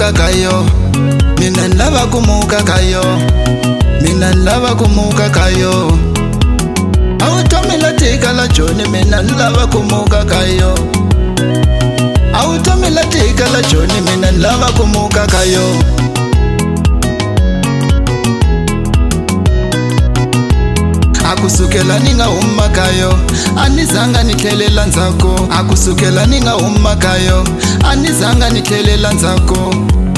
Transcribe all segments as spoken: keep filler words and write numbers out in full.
kumuka kayo, mina lava kumuka kayo, mina lava kumuka kayo. Automila tika la Joni, mina lava kumuka kayo. Automila tika la Joni, mina lava kumuka kayo. Akusukela ninga umma kayo, anizanga nikelela nzako. Akusukela ninga umma kayo, anizanga nikelela nzako.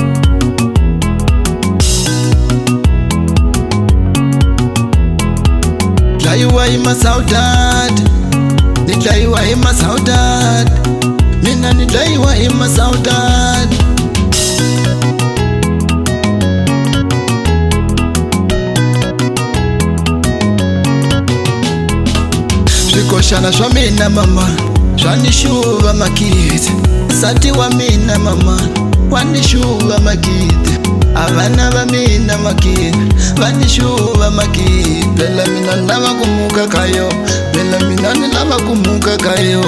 Dlaiwa ima saudade, ni dlaiwa ima saudade, mina ni dlaiwa ima saudade. Swikoshana swa mina mama, swanishuva makiti. Sati wa mina mama, wanishuva makiti. Avana va mina makiti, vanishuva makiti. Bela mina lava kumuka kayo, bela mina ni lava kumuka kayo.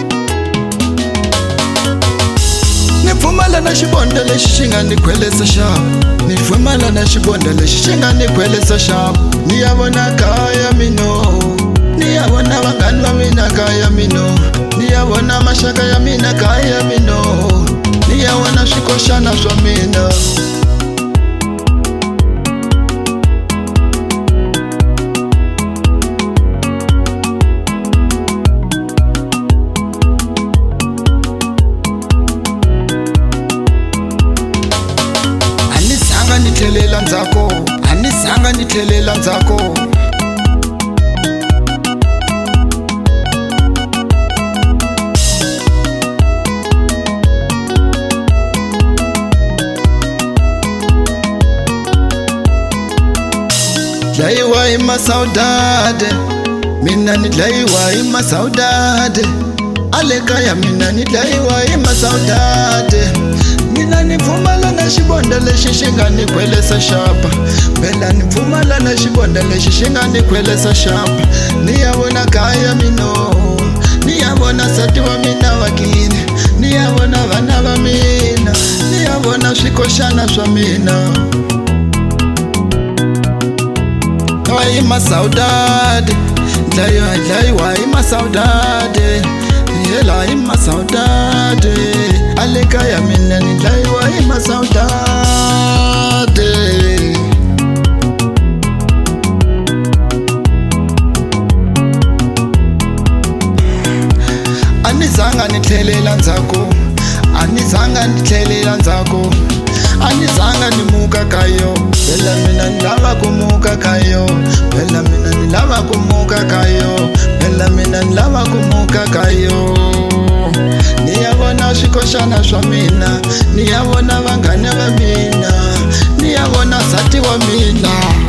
Nipfumala na xibonda lexi xi nga ni khwelesa xapu, nipfumala na xibonda lexi xi nga ni khwelesa xapu. Ni ya vona kaya mino, ni ya vona vanghani va mina kaya mino, ni ya vona maxaka ya mina kaya mino, ni ya vona swikoxana swa mina. Anisanga nithelela ndzako, anisanga nithelela ndzako. Dlaiwa ima saudade, mina ni dlaiwa ima saudade. Aleka ya mina ni dlaiwa ima saudade. Mina ni pfumala na xibonda lexi xi nga ni khwelesa xapa, bela ni pfumala na xibonda lexi xi nga ni khwelesa xapa. Ni ya vona kaya mino, ni ya vona sati wa mina wakini, ni ya vona vana va mina, ni ya vona swikoxana swa mina. Dlaiwa ima saudade, dlaiwa dlaiwa ima saudade, yela ima saudade. Aleka ya mina ni dlaiwa ima saudade. Anizanga nithelela ndzako, anizanga nithelela ndzako. Anizanga nimuka kayo, bela mina nilava kumuka kayo, bela mina nilava kumuka kayo, bela mina nilava kumuka kayo. Ni ya vona swikoxana swa mina, ni ya vona vanghana va mina, ni ya vona sati wa mina.